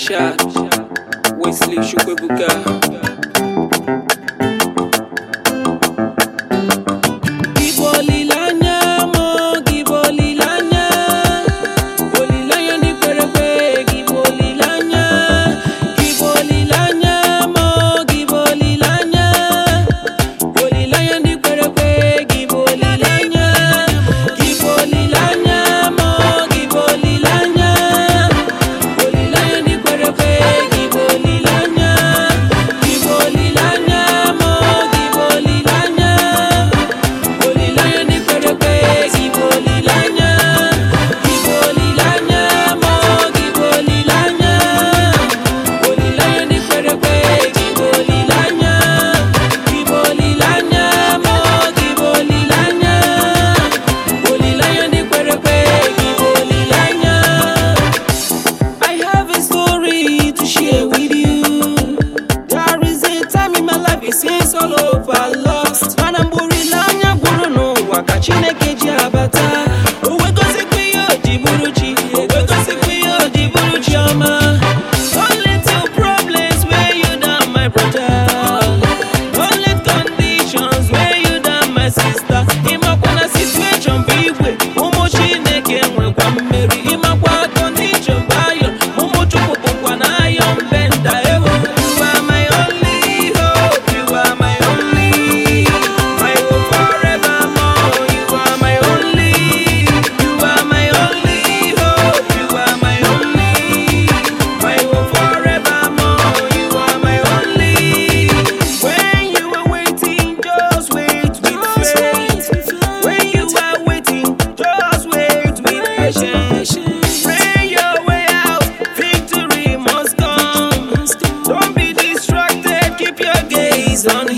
Richard, Wesley Shukwebuka. It's all over lost. Manamburilanya buruno wakachineke jabata. Uwe gosi kuyo jiburuchi, uwe gosi kuyo jiburuchi ama. Don't let your problems weigh you down, my brother. Don't let conditions weigh you down, my sister. Imakwana situation biwe, umo chineke mwe kwa mmeri. Imakwa condition bayo, umo chukupu kwa na ayon benda ewo. Pray your way out, victory must come. Don't be distracted, keep your gaze on Him.